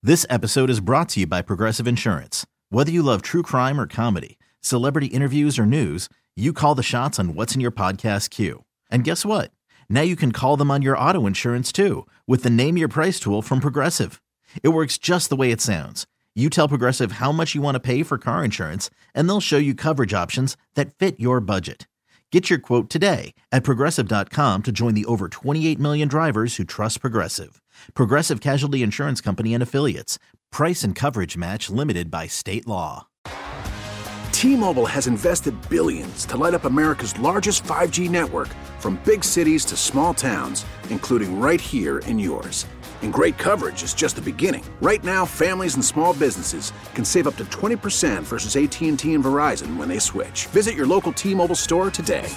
This episode is brought to you by Progressive Insurance. Whether you love true crime or comedy, celebrity interviews or news, you call the shots on what's in your podcast queue. And guess what? Now you can call them on your auto insurance too with the Name Your Price tool from Progressive. It works just the way it sounds. You tell Progressive how much you want to pay for car insurance, and they'll show you coverage options that fit your budget. Get your quote today at Progressive.com to join the over 28 million drivers who trust Progressive. Progressive Casualty Insurance Company and Affiliates. Price and coverage match limited by state law. T-Mobile has invested billions to light up America's largest 5G network, from big cities to small towns, including right here in yours. And great coverage is just the beginning. Right now, families and small businesses can save up to 20% versus AT&T and Verizon when they switch. Visit your local T-Mobile store today.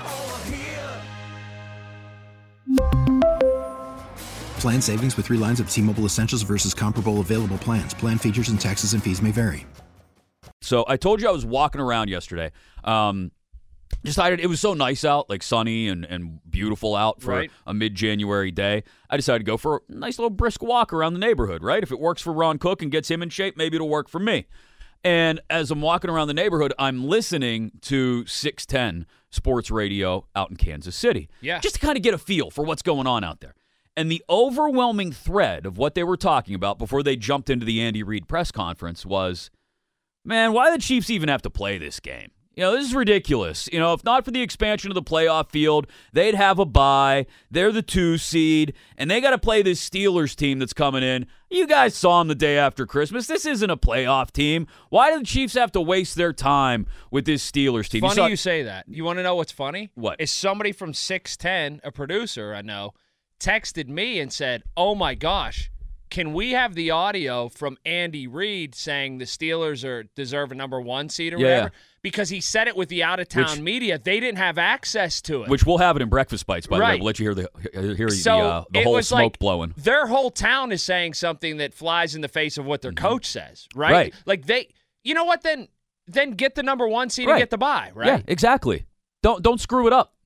Plan savings with 3 lines of T-Mobile Essentials versus comparable available plans. Plan features and taxes and fees may vary. So I told you I was walking around yesterday. Decided it was so nice out, like sunny and beautiful out for a mid-January day. I decided to go for a nice little brisk walk around the neighborhood, right? If it works for Ron Cook and gets him in shape, maybe it'll work for me. And as I'm walking around the neighborhood, I'm listening to 610 Sports Radio out in Kansas City. Yeah. Just to kind of get a feel for what's going on out there. And the overwhelming thread of what they were talking about before they jumped into the Andy Reid press conference was, man, why do the Chiefs even have to play this game? You know, this is ridiculous. You know, if not for the expansion of the playoff field, they'd have a bye. They're the 2 seed, and they got to play this Steelers team that's coming in. You guys saw them the day after Christmas. This isn't a playoff team. Why do the Chiefs have to waste their time with this Steelers team? Funny you say that. You want to know what's funny? What? Is somebody from 610, a producer I know, texted me and said, oh my gosh, can we have the audio from Andy Reid saying the Steelers deserve a number 1 seed or whatever? Because he said it with the out-of-town media. They didn't have access to it. Which we'll have it in Breakfast Bites, by the way. We'll let you hear the whole smoke blowing. Their whole town is saying something that flies in the face of what their coach says, right? Like you know what, then get the number 1 seed and get the bye, right? Yeah, exactly. Don't screw it up.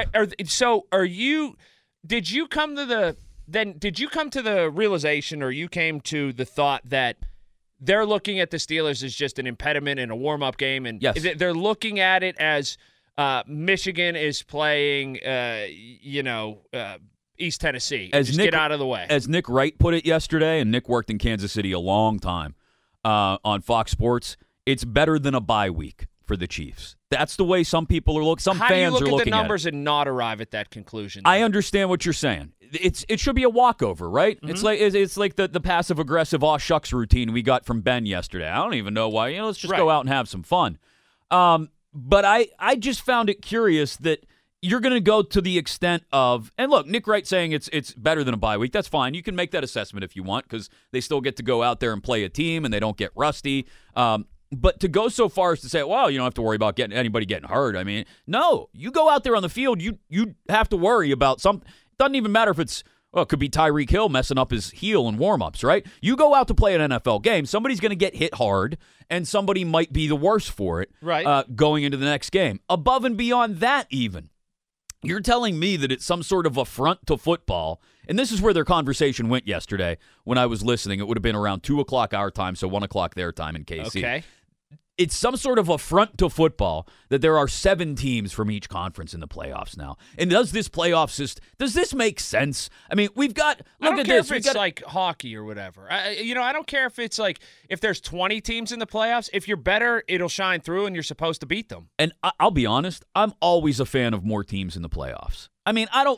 Did you come to the realization, or you came to the thought that they're looking at the Steelers as just an impediment in a warm-up game, and they're looking at it as Michigan is playing, East Tennessee. Get out of the way. As Nick Wright put it yesterday, and Nick worked in Kansas City a long time on Fox Sports, it's better than a bye week for the Chiefs. That's the way some people are looking. How fans are looking at it. How do you look at the numbers and not arrive at that conclusion? I understand what you're saying. It should be a walkover, right? Mm-hmm. It's like the passive aggressive aw shucks routine we got from Ben yesterday. I don't even know why. Let's just go out and have some fun. But I just found it curious that you're going to go to the extent of, and look, Nick Wright saying it's better than a bye week. That's fine. You can make that assessment if you want, because they still get to go out there and play a team and they don't get rusty. But to go so far as to say, well, you don't have to worry about anybody getting hurt. I mean, no, you go out there on the field, you have to worry about something. It doesn't even matter if it could be Tyreek Hill messing up his heel in warm-ups, right? You go out to play an NFL game, somebody's going to get hit hard, and somebody might be the worse for it going into the next game. Above and beyond that even, you're telling me that it's some sort of affront to football, and this is where their conversation went yesterday when I was listening. It would have been around 2 o'clock our time, so 1 o'clock their time in KC. Okay. It's some sort of affront to football that there are 7 teams from each conference in the playoffs now. And does this playoff system, does this make sense? I mean, we've got, look at this. I don't care if it's like hockey or whatever. I don't care if it's like, if there's 20 teams in the playoffs, if you're better, it'll shine through and you're supposed to beat them. And I'll be honest, I'm always a fan of more teams in the playoffs. I mean, I don't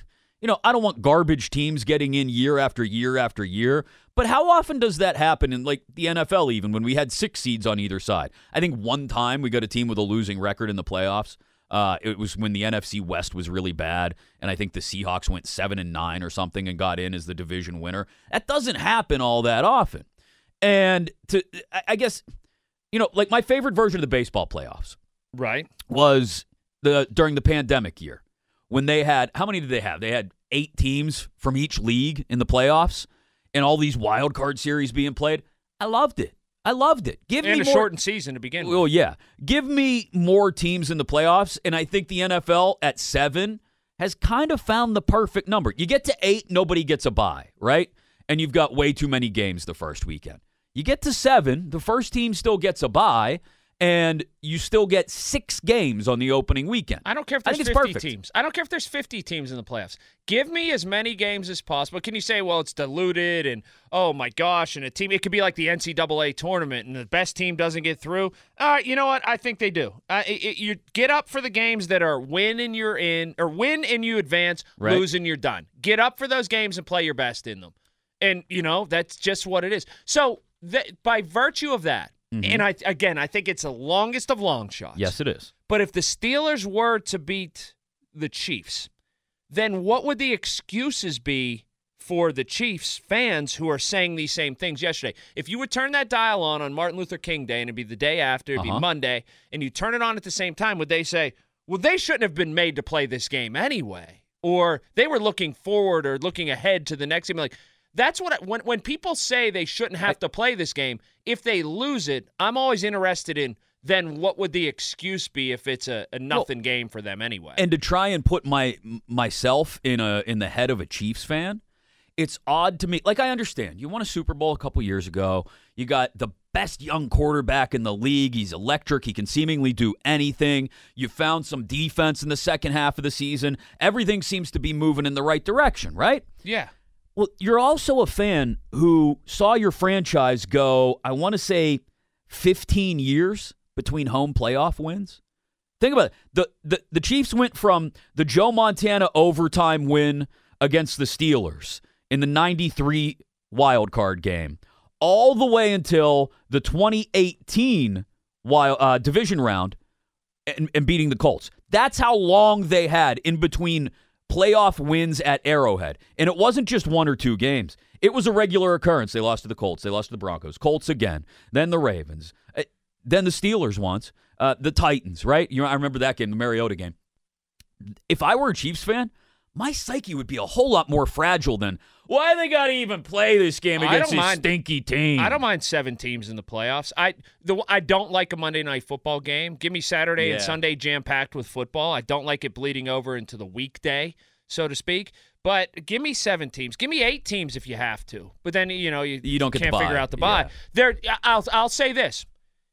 want garbage teams getting in year after year after year. But how often does that happen in, like, the NFL even, when we had 6 seeds on either side? I think one time we got a team with a losing record in the playoffs. It was when the NFC West was really bad, and I think the Seahawks went 7-9 or something and got in as the division winner. That doesn't happen all that often. And I guess, like my favorite version of the baseball playoffs was during the pandemic year when they had, how many did they have? They had 8 teams from each league in the playoffs. And all these wild card series being played. I loved it. Give me a shortened season to begin with. Well, yeah. Give me more teams in the playoffs, and I think the NFL at 7 has kind of found the perfect number. You get to 8, nobody gets a bye, right? and you've got way too many games the first weekend. You get to 7, the first team still gets a bye, and you still get 6 games on the opening weekend. I don't care if there's 50 teams. I don't care if there's 50 teams in the playoffs. Give me as many games as possible. Can you say, well, it's diluted and, oh, my gosh, and a team, it could be like the NCAA tournament and the best team doesn't get through? You know what? I think they do. You get up for the games that are win and you're in, or win and you advance, right. Lose and you're done. Get up for those games and play your best in them. And, that's just what it is. So by virtue of that, and I think it's the longest of long shots. Yes, it is. But if the Steelers were to beat the Chiefs, then what would the excuses be for the Chiefs fans who are saying these same things yesterday? If you would turn that dial on Martin Luther King Day, and it'd be the day after, it'd be Monday, and you turn it on at the same time, would they say, well, they shouldn't have been made to play this game anyway? Or they were looking forward or looking ahead to the next game? Like, that's what when people say they shouldn't have to play this game, if they lose it, I'm always interested in then what would the excuse be if it's a nothing game for them anyway. And to try and put myself in the head of a Chiefs fan, it's odd to me. Like, I understand. You won a Super Bowl a couple years ago. You got the best young quarterback in the league. He's electric. He can seemingly do anything. You found some defense in the second half of the season. Everything seems to be moving in the right direction, right? Yeah. Well, you're also a fan who saw your franchise go, I want to say, 15 years between home playoff wins. Think about it. The Chiefs went from the Joe Montana overtime win against the Steelers in the 93 wild card game all the way until the 2018 division round and beating the Colts. That's how long they had in between playoff wins at Arrowhead. And it wasn't just 1 or 2 games. It was a regular occurrence. They lost to the Colts. They lost to the Broncos. Colts again. Then the Ravens. Then the Steelers once. The Titans, right? I remember that game, the Mariota game. If I were a Chiefs fan, my psyche would be a whole lot more fragile than, why they got to even play this game against this stinky team? I don't mind 7 teams in the playoffs. I don't like a Monday Night Football game. Give me Saturday and Sunday jam-packed with football. I don't like it bleeding over into the weekday, so to speak. But give me 7 teams. Give me 8 teams if you have to. But then, you don't get can't figure out the bye. Yeah. I'll say this.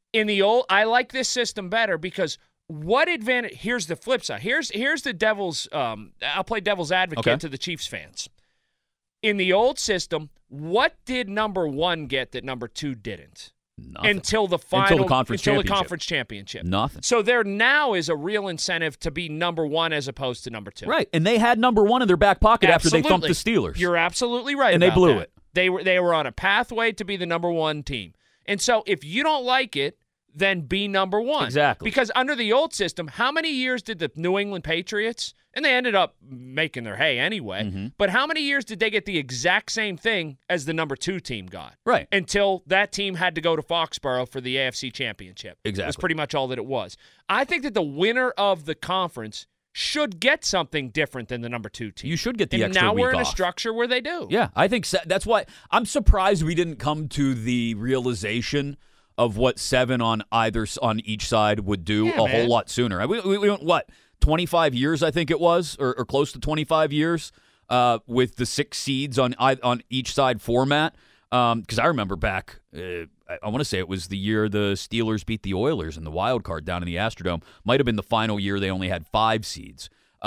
I like this system better because what advantage? Here's the flip side. Here's the devil's. I'll play devil's advocate to the Chiefs fans. In the old system, what did number 1 get that number 2 didn't? Nothing. Until the conference championship. Nothing. So there now is a real incentive to be number 1 as opposed to number 2. Right, and they had number 1 in their back pocket after they thumped the Steelers. You're absolutely right, and they blew it. They were on a pathway to be the number 1 team, and so if you don't like it, then be number 1. Exactly. Because under the old system, how many years did the New England Patriots, and they ended up making their hay anyway, but how many years did they get the exact same thing as the number 2 team got? Right. Until that team had to go to Foxborough for the AFC Championship. Exactly. That's pretty much all that it was. I think that the winner of the conference should get something different than the number 2 team. You should get the and extra week off. Now we're in a structure where they do. Yeah, I think that's why I'm surprised we didn't come to the realization of what 7 on each side would do whole lot sooner. We went, 25 years, I think it was, or close to 25 years with the 6 seeds on each side format. Because I remember back, I want to say it was the year the Steelers beat the Oilers in the wild card down in the Astrodome. Might have been the final year they only had 5 seeds.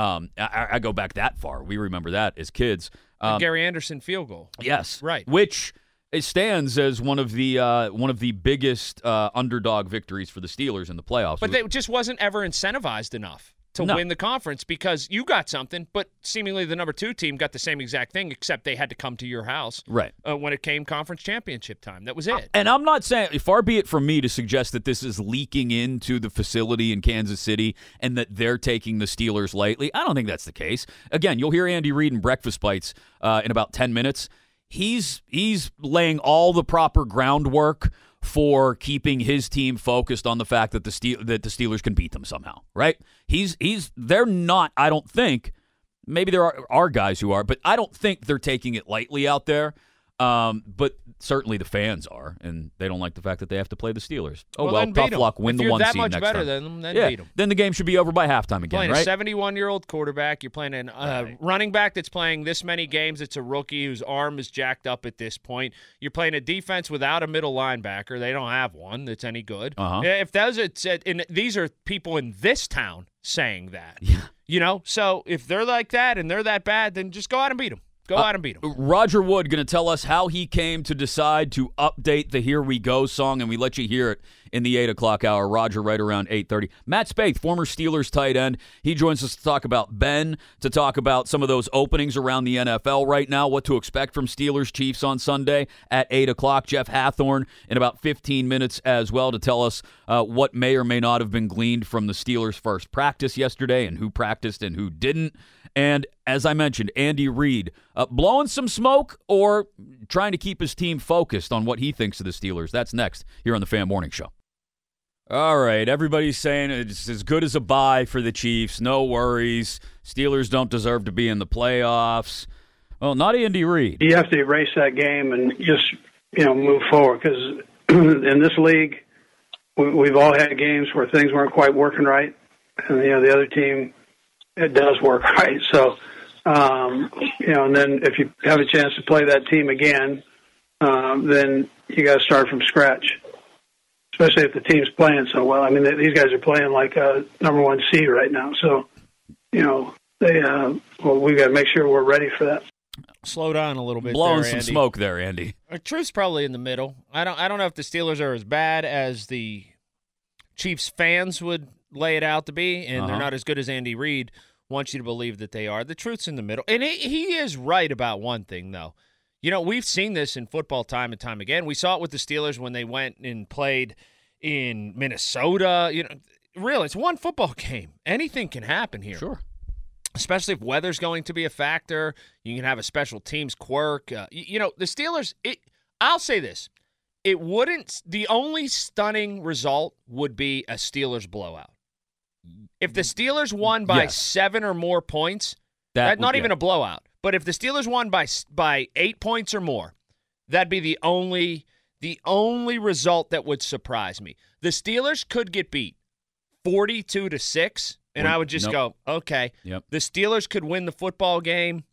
I go back that far. We remember that as kids. The Gary Anderson field goal. Yes. Right. Which it stands as one of the biggest underdog victories for the Steelers in the playoffs. But it just wasn't ever incentivized enough to win the conference because you got something, but seemingly the number 2 team got the same exact thing, except they had to come to your house when it came conference championship time. That was it. And I'm not saying, far be it from me to suggest that this is leaking into the facility in Kansas City and that they're taking the Steelers lightly. I don't think that's the case. Again, you'll hear Andy Reid in Breakfast Bites in about 10 minutes. He's laying all the proper groundwork for keeping his team focused on the fact that the Steelers can beat them somehow, right? They're not, I don't think, maybe there are guys who are, but I don't think they're taking it lightly out there. But certainly the fans are, and they don't like the fact that they have to play the Steelers. Oh, well, then beat tough 'em. luck. Win If the one you're that seed much next better time. than them, then yeah. beat them. Then the game should be over by halftime again, Playing right? a 71-year-old quarterback. You're playing a running back that's playing this many games. It's a rookie whose arm is jacked up at this point. You're playing a defense without a middle linebacker. They don't have one that's any good. If those are said, and these are people in this town saying that. Yeah. So if they're like that and they're that bad, then just go out and beat them. Go out and beat them. Roger Wood going to tell us how he came to decide to update the Here We Go song, and we let you hear it in the 8 o'clock hour. Roger right around 8:30. Matt Spaeth, former Steelers tight end. He joins us to talk about Ben, to talk about some of those openings around the NFL right now, what to expect from Steelers Chiefs on Sunday at 8 o'clock. Jeff Hathorn in about 15 minutes as well to tell us what may or may not have been gleaned from the Steelers' first practice yesterday and who practiced and who didn't. And as I mentioned, Andy Reid blowing some smoke or trying to keep his team focused on what he thinks of the Steelers. That's next here on the Fan Morning Show. All right, everybody's saying it's as good as a bye for the Chiefs. No worries. Steelers don't deserve to be in the playoffs. Well, not Andy Reid. You have to erase that game and just move forward because in this league, we've all had games where things weren't quite working right, and the other team. It does work right. So, and then if you have a chance to play that team again, then you got to start from scratch, especially if the team's playing so well. I mean, these guys are playing like a number one seed right now. So, we've got to make sure we're ready for that. Slow down a little bit. Blowing there, some Andy. smoke there, Andy. The truth's probably in the middle. I don't know if the Steelers are as bad as the Chiefs fans would lay it out to be, and they're not as good as Andy Reid wants you to believe that they are. The truth's in the middle. And he is right about one thing, though. We've seen this in football time and time again. We saw it with the Steelers when they went and played in Minnesota. Really, it's one football game. Anything can happen here. Sure. Especially if weather's going to be a factor. You can have a special teams quirk. The Steelers, I'll say this. The only stunning result would be a Steelers blowout. If the Steelers won by 7 or more points, not even a blowout, but if the Steelers won by 8 points or more, that'd be the only result that would surprise me. The Steelers could get beat 42-6, and I would just go, okay. Yep. The Steelers could win the football game,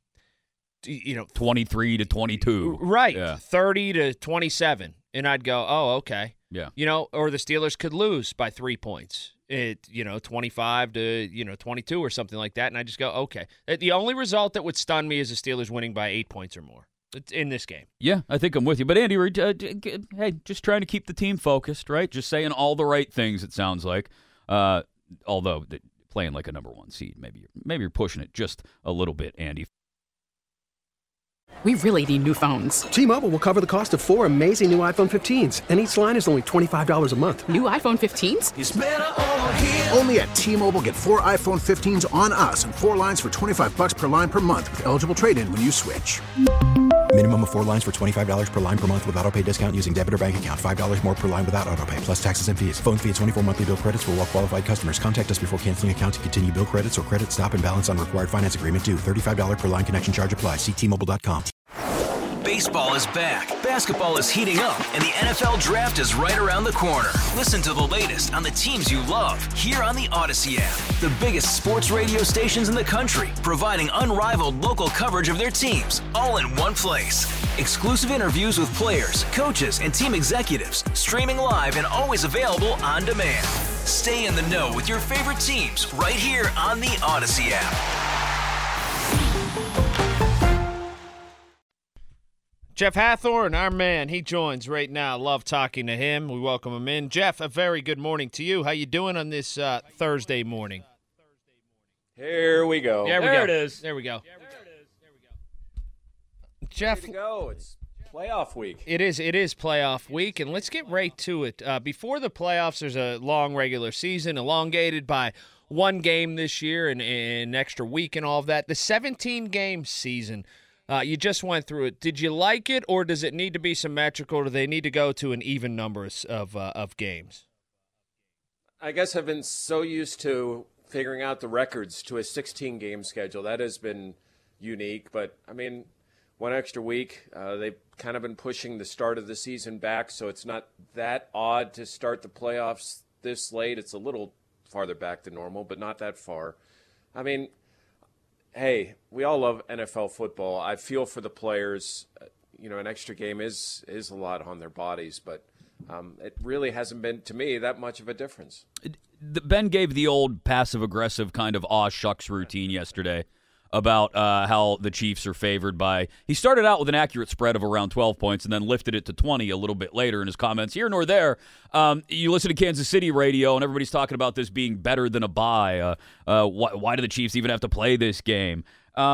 23-22. Right. Yeah. 30-27. And I'd go, oh, okay. Yeah. Or the Steelers could lose by 3 points. 25-22 or something like that. And I just go, okay. The only result that would stun me is the Steelers winning by 8 points or more in this game. Yeah, I think I'm with you. But Andy Reid, hey, just trying to keep the team focused, right? Just saying all the right things, it sounds like. Although playing like a number one seed, maybe you're pushing it just a little bit, Andy. We really need new phones. T-Mobile will cover the cost of 4 amazing new iPhone 15s, and each line is only $25 a month. New iPhone 15s? It's better over here. Only at T-Mobile, get 4 iPhone 15s on us and 4 lines for $25 per line per month with eligible trade-in when you switch. Minimum of 4 lines for $25 per line per month with autopay discount using debit or bank account. $5 more per line without autopay, plus taxes and fees. Phone fee at 24 monthly bill credits for well-qualified customers. Contact us before canceling account to continue bill credits or credit stop and balance on required finance agreement due. $35 per line connection charge applies. See T-Mobile.com. Baseball is back, basketball is heating up, and the NFL Draft is right around the corner. Listen to the latest on the teams you love here on the Odyssey app. The biggest sports radio stations in the country, providing unrivaled local coverage of their teams, all in one place. Exclusive interviews with players, coaches, and team executives, streaming live and always available on demand. Stay in the know with your favorite teams right here on the Odyssey app. Jeff Hathorn, our man, he joins right now. Love talking to him. We welcome him in. Jeff, a very good morning to you. How you doing on this Thursday morning? Here we go. There it is. There we go. Jeff, it's playoff week. It is playoff week, and let's get right to it. Before the playoffs, there's a long regular season, elongated by one game this year and an extra week and all of that. The 17-game season. You just went through it. Did you like it, or does it need to be symmetrical, or do they need to go to an even number of games? I guess I've been so used to figuring out the records to a 16-game schedule. That has been unique. But, I mean, one extra week. They've kind of been pushing the start of the season back, so it's not that odd to start the playoffs this late. It's a little farther back than normal, but not that far. I mean, hey, we all love NFL football. I feel for the players. An extra game is a lot on their bodies, but it really hasn't been, to me, that much of a difference. Ben gave the old passive-aggressive kind of aw shucks routine yesterday about how the Chiefs are favored by. He started out with an accurate spread of around 12 points and then lifted it to 20 a little bit later in his comments. Here nor there, you listen to Kansas City radio, and everybody's talking about this being better than a bye. Why do the Chiefs even have to play this game?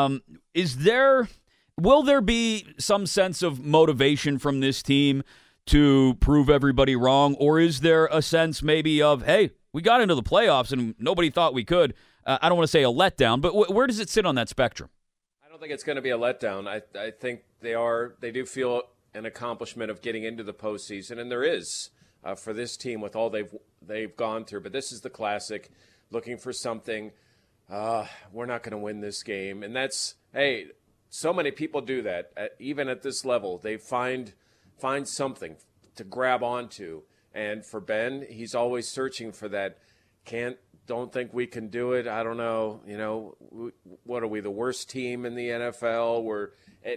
Will there be some sense of motivation from this team to prove everybody wrong, or is there a sense maybe of, hey, we got into the playoffs and nobody thought we could? I don't want to say a letdown, but where does it sit on that spectrum? I don't think it's going to be a letdown. I think they do feel an accomplishment of getting into the postseason, and there is for this team with all they've gone through. But this is the classic, looking for something. We're not going to win this game, and that's, hey, so many people do that. Even at this level, they find something to grab onto. And for Ben, he's always searching for that. Don't think we can do it. I don't know. What are we, the worst team in the NFL?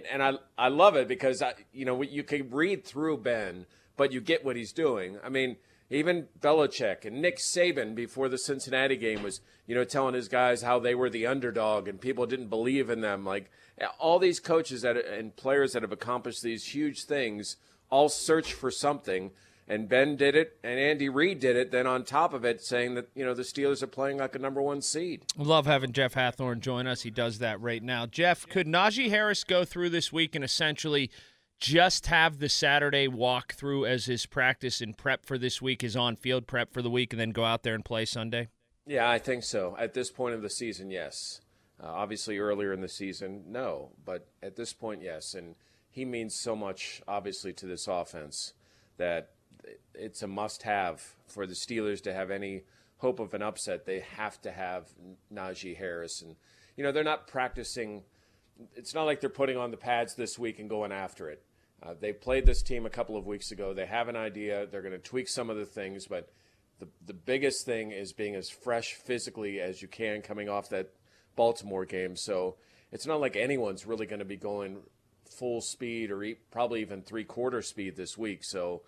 I love it because you can read through Ben, but you get what he's doing. I mean, even Belichick and Nick Saban before the Cincinnati game was, telling his guys how they were the underdog and people didn't believe in them. Like all these coaches and players that have accomplished these huge things all search for something. And Ben did it, and Andy Reid did it. Then on top of it, saying that, the Steelers are playing like a number one seed. We love having Jeff Hathorn join us. He does that right now. Jeff, could Najee Harris go through this week and essentially just have the Saturday walkthrough as his practice and prep for this week, his on-field prep for the week, and then go out there and play Sunday? Yeah, I think so. At this point of the season, yes. Obviously, earlier in the season, no. But at this point, yes. And he means so much, obviously, to this offense that it's a must-have for the Steelers to have any hope of an upset. They have to have Najee Harris. And, they're not practicing. It's not like they're putting on the pads this week and going after it. They played this team a couple of weeks ago. They have an idea. They're going to tweak some of the things. But the biggest thing is being as fresh physically as you can coming off that Baltimore game. So it's not like anyone's really going to be going full speed or probably even three-quarter speed this week. So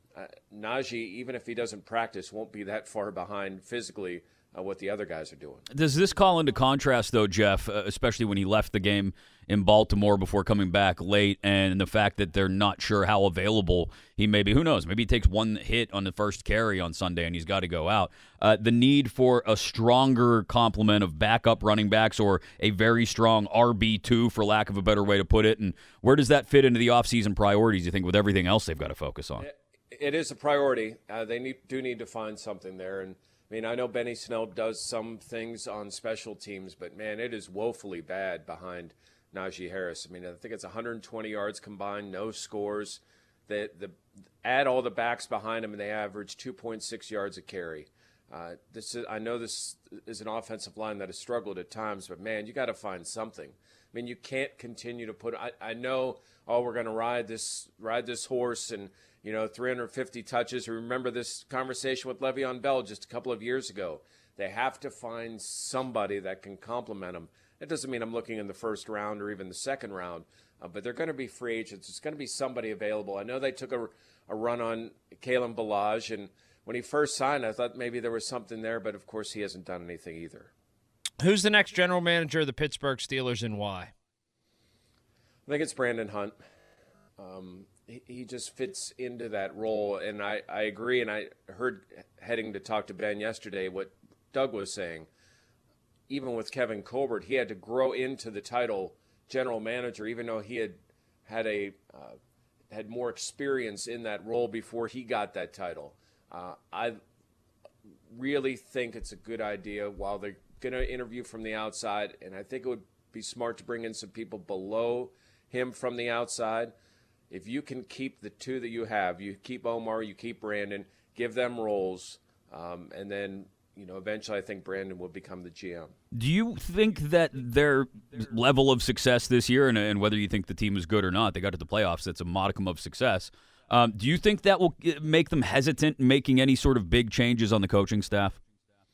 Najee, even if he doesn't practice, won't be that far behind physically what the other guys are doing. Does this call into contrast, though, Jeff, especially when he left the game in Baltimore before coming back late, and the fact that they're not sure how available he may be? Who knows? Maybe he takes one hit on the first carry on Sunday and he's got to go out. The need for a stronger complement of backup running backs or a very strong RB2, for lack of a better way to put it, and where does that fit into the offseason priorities, you think, with everything else they've got to focus on? It is a priority. They do need to find something there. And, I know Benny Snell does some things on special teams, but, man, it is woefully bad behind Najee Harris. I think it's 120 yards combined, no scores. Add all the backs behind him, and they average 2.6 yards a carry. I know this is an offensive line that has struggled at times, but, man, you got to find something. You can't continue to put – I know, we're going to ride this horse and – 350 touches. Remember this conversation with Le'Veon Bell just a couple of years ago. They have to find somebody that can complement him. That doesn't mean I'm looking in the first round or even the second round, but they're going to be free agents. It's going to be somebody available. I know they took a run on Kalen Ballage, and when he first signed, I thought maybe there was something there, but of course he hasn't done anything either. Who's the next general manager of the Pittsburgh Steelers and why? I think it's Brandon Hunt. He just fits into that role, and I agree, and I heard heading to talk to Ben yesterday what Doug was saying. Even with Kevin Colbert, he had to grow into the title general manager, even though he had more experience in that role before he got that title. I really think it's a good idea while they're going to interview from the outside, and I think it would be smart to bring in some people below him from the outside. If you can keep the two that you have, you keep Omar, you keep Brandon, give them roles, and then eventually I think Brandon will become the GM. Do you think that their level of success this year, and whether you think the team is good or not, they got to the playoffs, that's a modicum of success. Do you think that will make them hesitant in making any sort of big changes on the coaching staff?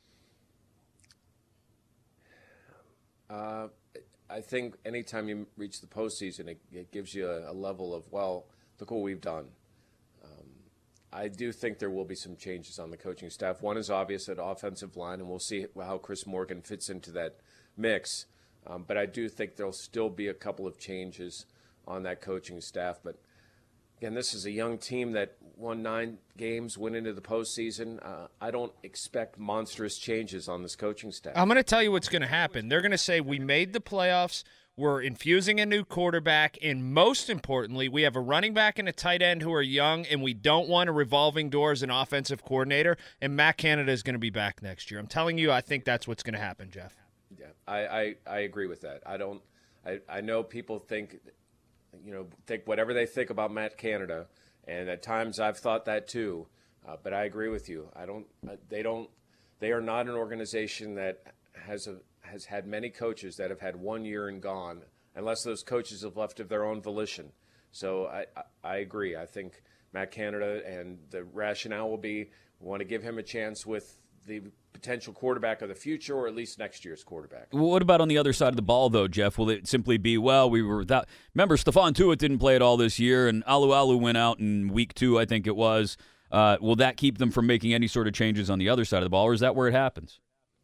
I think anytime you reach the postseason, it gives you a level of, well, look what we've done. I do think there will be some changes on the coaching staff. One is obvious at offensive line, and we'll see how Chris Morgan fits into that mix. But I do think there'll still be a couple of changes on that coaching staff. But, again, this is a young team that won 9 games, went into the postseason. I don't expect monstrous changes on this coaching staff. I'm going to tell you what's going to happen. They're going to say, we made the playoffs, we're infusing a new quarterback, and most importantly, we have a running back and a tight end who are young, and we don't want a revolving door as an offensive coordinator, and Matt Canada is going to be back next year. I'm telling you, I think that's what's going to happen, Jeff. Yeah, I agree with that. I know people think whatever they think about Matt Canada, and at times I've thought that too. But I agree with you. They are not an organization that has had many coaches that have had 1 year and gone, unless those coaches have left of their own volition. So I agree. I think Matt Canada, and the rationale will be, we want to give him a chance with the potential quarterback of the future, or at least next year's quarterback. Well, what about on the other side of the ball, though, Jeff? Will it simply be, well, we were without – remember, Stephon Tuitt didn't play at all this year, and Alu went out in week 2, I think it was. Will that keep them from making any sort of changes on the other side of the ball, or is that where it happens?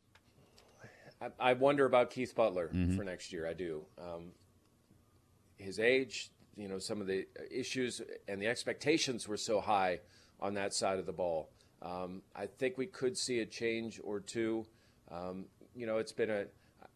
I wonder about Keith Butler for next year. I do. His age, some of the issues and the expectations were so high on that side of the ball. I think we could see a change or two. It's been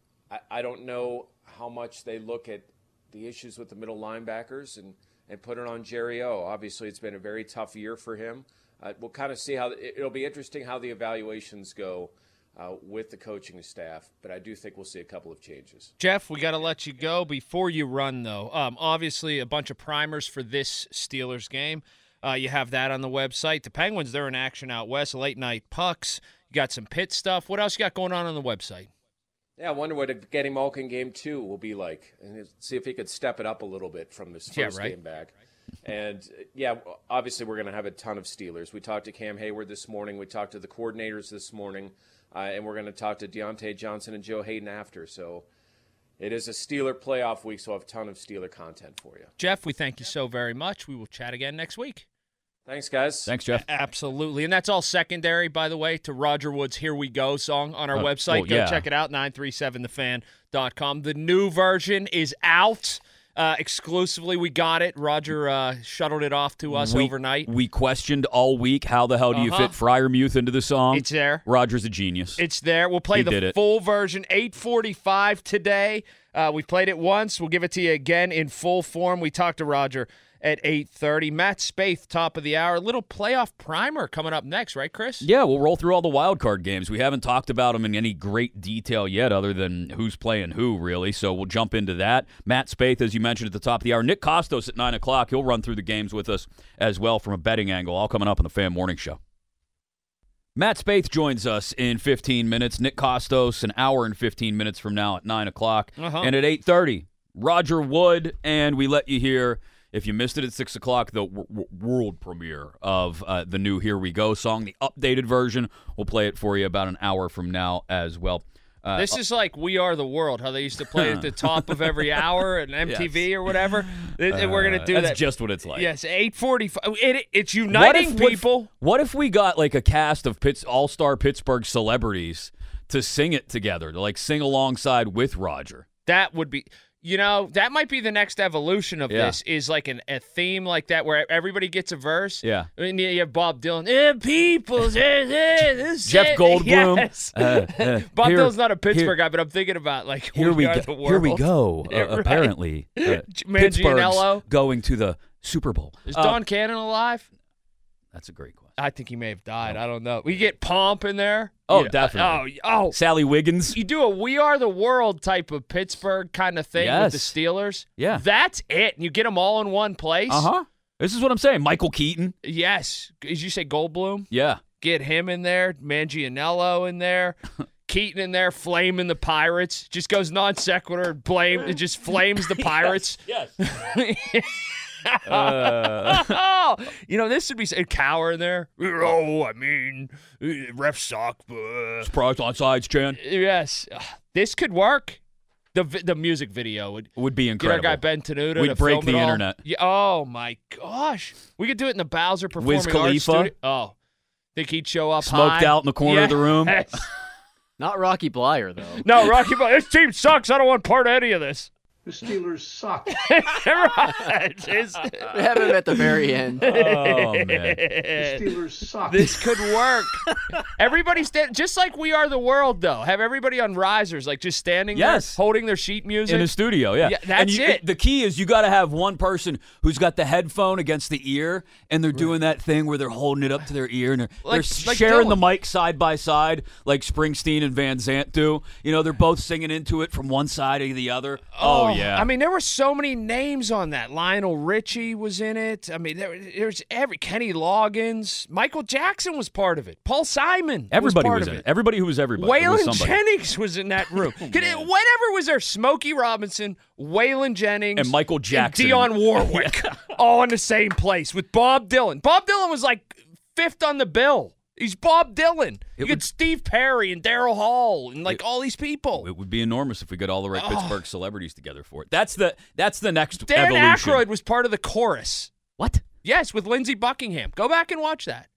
I don't know how much they look at the issues with the middle linebackers and put it on Jerry O. Obviously, it's been a very tough year for him. We'll kind of see how it'll be interesting how the evaluations go with the coaching staff, but I do think we'll see a couple of changes. Jeff, we got to let you go. Before you run, though, obviously a bunch of primers for this Steelers game. You have that on the website. The Penguins, they're in action out west, late-night pucks. You got some Pitt stuff. What else you got going on the website? Yeah, I wonder what a Getty Malkin game 2 will be like, and see if he could step it up a little bit from this first game back. And, obviously we're going to have a ton of Steelers. We talked to Cam Hayward this morning. We talked to the coordinators this morning. And we're going to talk to Deontay Johnson and Joe Hayden after. So it is a Steeler playoff week, so I'll have a ton of Steeler content for you. Jeff, we thank you so very much. We will chat again next week. Thanks, guys. Thanks, Jeff. Absolutely. And that's all secondary, by the way, to Roger Wood's Here We Go song on our website. Go check it out, 937thefan.com. The new version is out. Exclusively, we got it. Roger shuttled it off to us overnight. We questioned all week, how the hell do you fit Freiermuth into the song? It's there. Roger's a genius. It's there. We'll play the full version, 8:45 today. We played it once. We'll give it to you again in full form. We talked to Roger at 8:30. Matt Spaeth, top of the hour. A little playoff primer coming up next, right, Chris? Yeah, we'll roll through all the wild card games. We haven't talked about them in any great detail yet, other than who's playing who, really. So we'll jump into that. Matt Spaeth, as you mentioned at the top of the hour. Nick Kostos at 9 o'clock. He'll run through the games with us as well from a betting angle. All coming up on the Fan Morning Show. Matt Spaeth joins us in 15 minutes. Nick Kostos, an hour and 15 minutes from now at 9 o'clock. And at 8:30, Roger Wood, and we let you hear, if you missed it at 6 o'clock, the world premiere of the new Here We Go song, the updated version. We'll play it for you about an hour from now as well. This is like We Are the World, how they used to play at the top of every hour at MTV or whatever. We're going to do that. That's just what it's like. Yes, 8:45. It's uniting people. What if we got like a cast of all-star Pittsburgh celebrities to sing it together, to like sing alongside with Roger? That would be... that might be the next evolution of this, is like a theme like that where everybody gets a verse. Yeah. And you have Bob Dylan. People. Jeff Goldblum. Yes. Bob Dylan's not a Pittsburgh guy, but I'm thinking about like Here We Go. Right. Apparently. Pittsburgh's going to the Super Bowl. Is Don Cannon alive? That's a great question. I think he may have died. I don't know. We get Pomp in there. Oh, definitely. Oh, Sally Wiggins. You do a We Are the World type of Pittsburgh kind of thing with the Steelers. Yeah. That's it. And you get them all in one place. This is what I'm saying. Michael Keaton. Yes. Did you say Goldblum? Yeah. Get him in there, Mangianello in there, Keaton in there, flaming the Pirates. Just goes non sequitur, it just flames the Pirates. Yes. This would be Cower in there. Refs suck. Surprised on sides, Chan. Yes, this could work. The music video would be incredible. Get our guy Ben Tenuta. We'd to break film the it all. internet. Yeah, oh my gosh, we could do it in the Bowser Performing Wiz Arts Khalifa. Studio. Oh, think he'd show up smoked high. out in the corner of the room. Yes. Not Rocky Blyer, though. No, Rocky Blyer. This team sucks. I don't want part of any of this. The Steelers suck. We have him at the very end. Oh, man. The Steelers suck. This could work. Everybody just like We Are the World, though. Have everybody on risers, like just standing there, holding their sheet music. In a studio, yeah. That's it. The key is you got to have one person who's got the headphone against the ear, and they're doing that thing where they're holding it up to their ear, and they're sharing the mic side by side, like Springsteen and Van Zant do. They're both singing into it from one side to the other. Oh yeah. I mean, there were so many names on that. Lionel Richie was in it. I mean, there's Kenny Loggins. Michael Jackson was part of it. Paul Simon Everybody was in part it. of it. Everybody who was everybody. Waylon Jennings was in that room. Whatever was there, Smokey Robinson, Waylon Jennings, and Michael Jackson. And Dionne Warwick all in the same place with Bob Dylan. Bob Dylan was like fifth on the bill. He's Bob Dylan. You get Steve Perry and Daryl Hall and all these people. It would be enormous if we got all the right Pittsburgh celebrities together for it. That's the next Dan evolution. Aykroyd was part of the chorus. What? Yes, with Lindsey Buckingham. Go back and watch that.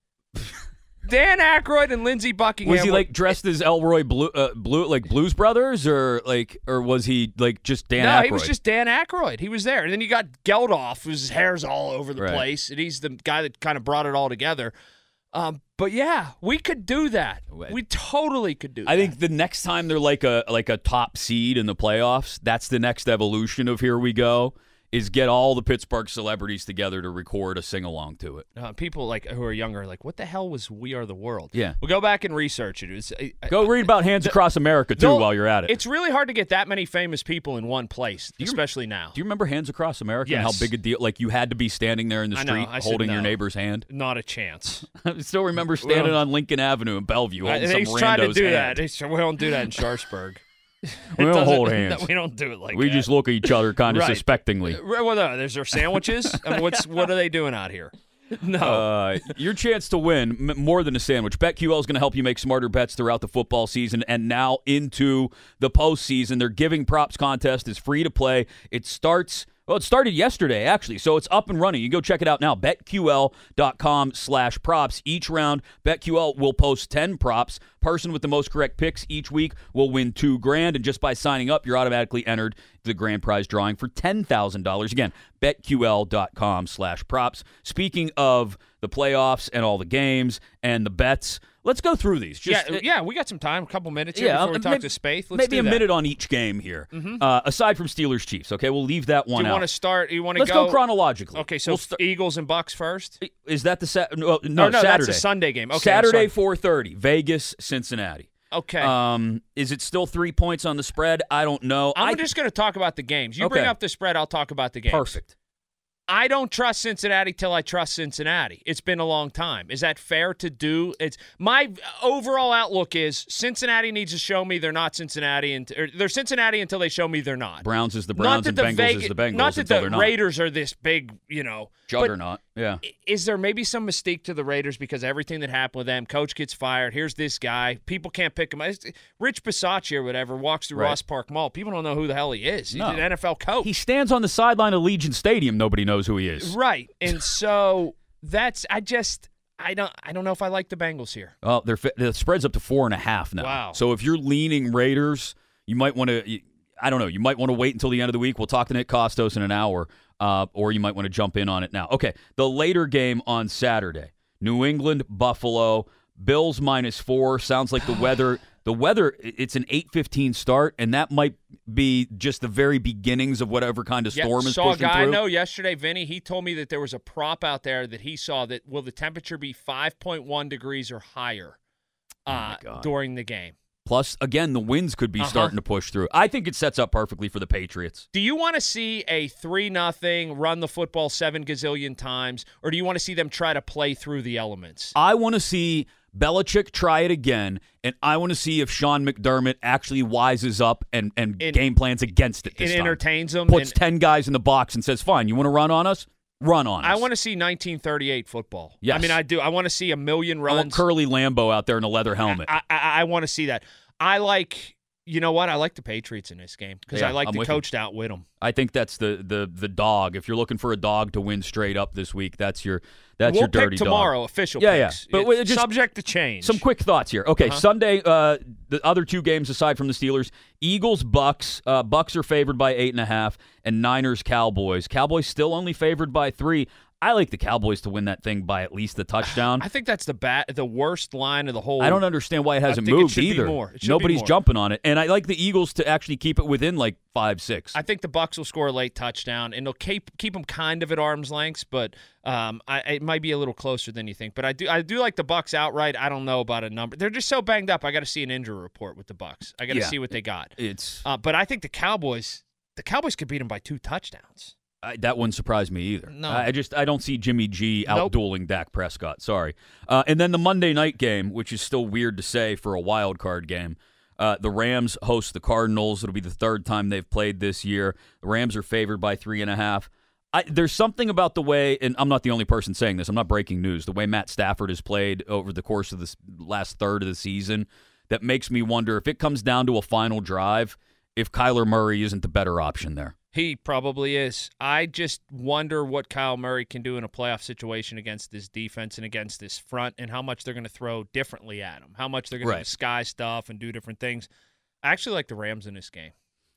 Dan Aykroyd and Lindsey Buckingham. Was he dressed as Elroy Blue, like Blues Brothers, or was he just Dan Aykroyd? No, he was just Dan Aykroyd. He was there, and then you got Geldof, whose hair's all over the place, and he's the guy that kind of brought it all together. But yeah, we could do that. We totally could do that. I think the next time they're like a top seed in the playoffs, that's the next evolution of Here We Go, is get all the Pittsburgh celebrities together to record a sing-along to it. People who are younger are like, what the hell was We Are the World? Yeah. We'll go back and research it. Go read about Hands Across America, too, while you're at it. It's really hard to get that many famous people in one place, especially now. Do you remember Hands Across America Yes. and how big a deal? Like, you had to be standing there in the street holding your neighbor's hand? Not a chance. I still remember standing on Lincoln Avenue in Bellevue holding some rando's hand. He's trying to do that. We don't do that in Sharpsburg. We don't hold hands. We don't do it like that. We just look at each other kind of suspectingly. Well, no, there's their sandwiches. I mean, what are they doing out here? No. Your chance to win, more than a sandwich. BetQL is going to help you make smarter bets throughout the football season and now into the postseason. Their Giving Props contest is free to play. It started yesterday, actually, so it's up and running. You can go check it out now. BetQL.com/props. Each round, BetQL will post 10 props. Person with the most correct picks each week will win $2,000, and just by signing up, you're automatically entered the grand prize drawing for $10,000. Again, BetQL.com/props. Speaking of the playoffs and all the games and the bets, let's go through these. We got some time, a couple minutes here before we talk to Spaeth. Let's maybe a minute on each game here. Aside from Steelers Chiefs, okay, we'll leave that one out. Do you want to start? Let's go chronologically. Okay, so Eagles and Bucks first. Is that the no, Saturday? That's a Sunday game. Okay, Saturday 4:30, Vegas, Cincinnati. Okay. Is it still 3 points on the spread? I don't know. I'm just going to talk about the games. You bring up the spread, I'll talk about the games. Perfect. I don't trust Cincinnati till I trust Cincinnati. It's been a long time. Is that fair to do? It's my overall outlook is Cincinnati needs to show me they're not Cincinnati, or they're Cincinnati until they show me they're not. Browns is the Browns and Bengals is the Bengals. Not that the Raiders are this big, juggernaut. Yeah. Is there maybe some mystique to the Raiders because everything that happened with them? Coach gets fired. Here's this guy. People can't pick him. Rich Bisaccia or whatever walks through Ross Park Mall. People don't know who the hell he is. He's an NFL coach. He stands on the sideline of Legion Stadium. Nobody knows who he is. Right. And so I don't know if I like the Bengals here. Oh, the spread's up to 4.5 now. Wow. So if you're leaning Raiders, you might want to. I don't know. You might want to wait until the end of the week. We'll talk to Nick Costos in an hour, or you might want to jump in on it now. Okay, the later game on Saturday: New England, Buffalo, Bills -4. Sounds like the weather. The weather. It's an 8:15 start, and that might be just the very beginnings of whatever kind of storm is pushing through. Saw a guy I know yesterday, Vinny. He told me that there was a prop out there that he saw that will the temperature be 5.1 degrees or higher during the game. Plus, again, the winds could be starting to push through. I think it sets up perfectly for the Patriots. Do you want to see a 3-0 run the football 7 gazillion times, or do you want to see them try to play through the elements? I want to see Belichick try it again, and I want to see if Sean McDermott actually wises up and game plans against it this time. Entertains them. Puts 10 guys in the box and says, fine, you want to run on us? Run on us. I want to see 1938 football. Yes. I mean, I do. I want to see a million I want runs. Curly Lambeau out there in a leather helmet. I want to see that. I like, you know what? I like the Patriots in this game because I like the coach to outwit them. I think that's the dog. If you're looking for a dog to win straight up this week, that's your dirty pick dog. tomorrow, official Yeah. picks. But just subject to change. Some quick thoughts here. Okay, Sunday, the other two games aside from the Steelers, Eagles, Bucks. Bucks are favored by 8.5, and Niners, Cowboys. Cowboys still only favored by 3. I like the Cowboys to win that thing by at least a touchdown. I think that's the worst line of the whole. I don't understand why it hasn't moved either. Nobody's jumping on it, and I like the Eagles to actually keep it within like 5-6. I think the Bucks will score a late touchdown, and they'll keep them kind of at arm's length, but it might be a little closer than you think. But I do like the Bucks outright. I don't know about a number. They're just so banged up. I got to see an injury report with the Bucks. I got to see what they got. But I think the Cowboys could beat them by 2 touchdowns. That wouldn't surprise me either. No. I don't see Jimmy G out-dueling Dak Prescott. Sorry. And then the Monday night game, which is still weird to say for a wild card game. The Rams host the Cardinals. It'll be the 3rd time they've played this year. The Rams are favored by 3.5. There's something about the way, and I'm not the only person saying this, I'm not breaking news, the way Matt Stafford has played over the course of this last third of the season that makes me wonder if it comes down to a final drive, if Kyler Murray isn't the better option there. He probably is. I just wonder what Kyle Murray can do in a playoff situation against this defense and against this front, and how much they're going to throw differently at him, how much they're going to sky stuff and do different things. I actually like the Rams in this game.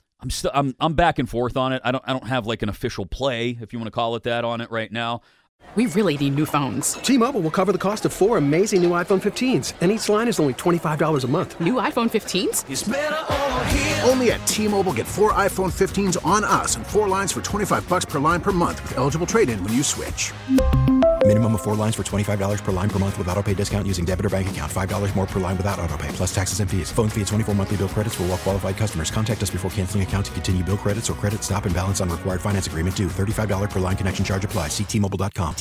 I'm back and forth on it. I don't have like an official play, if you want to call it that, on it right now. We really need new phones. T-Mobile will cover the cost of 4 amazing new iPhone 15s, and each line is only $25 a month. New iPhone 15s? It's better over here. Only at T-Mobile, get 4 iPhone 15s on us and 4 lines for $25 per line per month with eligible trade-in when you switch. Minimum of 4 lines for $25 per line per month with autopay discount using debit or bank account. $5 more per line without autopay, plus taxes and fees. Phone fee at 24 monthly bill credits for well-qualified customers. Contact us before canceling account to continue bill credits or credit stop and balance on required finance agreement due. $35 per line connection charge applies. See T-Mobile.com.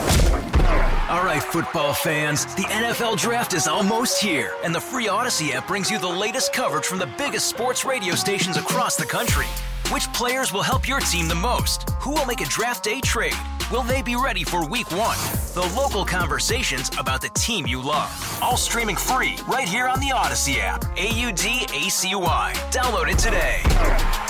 All right, football fans, the NFL Draft is almost here, and the free Odyssey app brings you the latest coverage from the biggest sports radio stations across the country. Which players will help your team the most? Who will make a draft day trade? Will they be ready for Week 1? The local conversations about the team you love. All streaming free right here on the Odyssey app. AUDACY. Download it today.